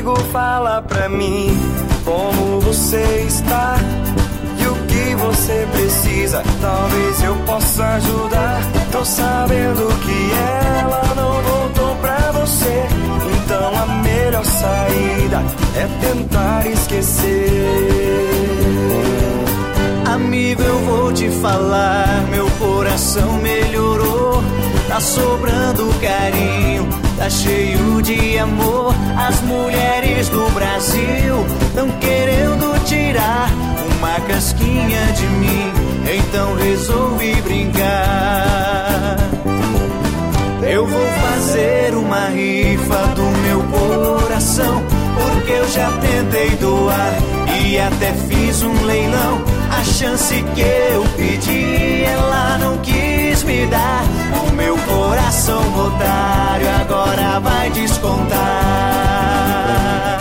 amigo, fala pra mim como você está e o que você precisa. Talvez eu possa ajudar. Tô sabendo que ela não voltou pra você, então a melhor saída é tentar esquecer. Amigo, eu vou te falar, meu coração melhorou. Tá sobrando carinho, tá cheio de amor. As mulheres do Brasil tão querendo tirar uma casquinha de mim, então resolvi brincar. Eu vou fazer uma rifa do meu coração, porque eu já tentei doar e até fiz um leilão. A chance que eu pedi, ela não quis me dar. O meu coração otário agora vai descontar.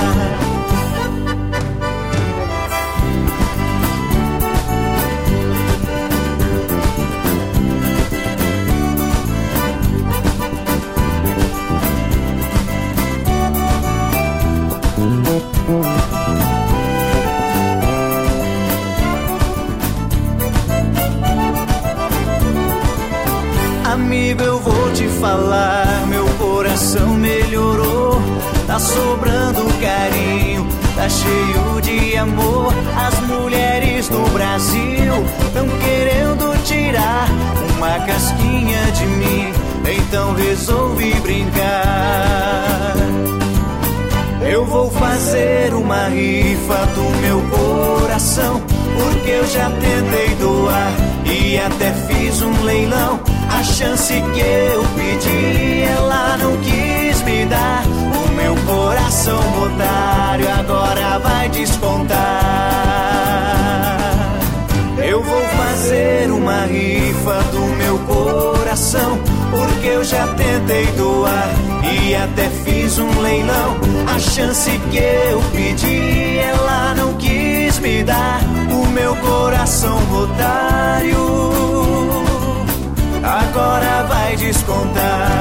Amigo, eu vou te falar, meu coração melhorou. Tá sobrando carinho, tá cheio de amor. As mulheres do Brasil tão querendo tirar uma casquinha de mim, então resolvi brincar. Eu vou fazer uma rifa do meu coração, porque eu já tentei doar e até fiz um leilão. A chance que eu pedi, ela não quis me dar. O meu coração otário agora vai descontar. Eu vou fazer uma rifa do meu coração, porque eu já tentei doar e até fiz um leilão. A chance que eu pedi, ela não quis me dar. O meu coração otário agora vai descontar.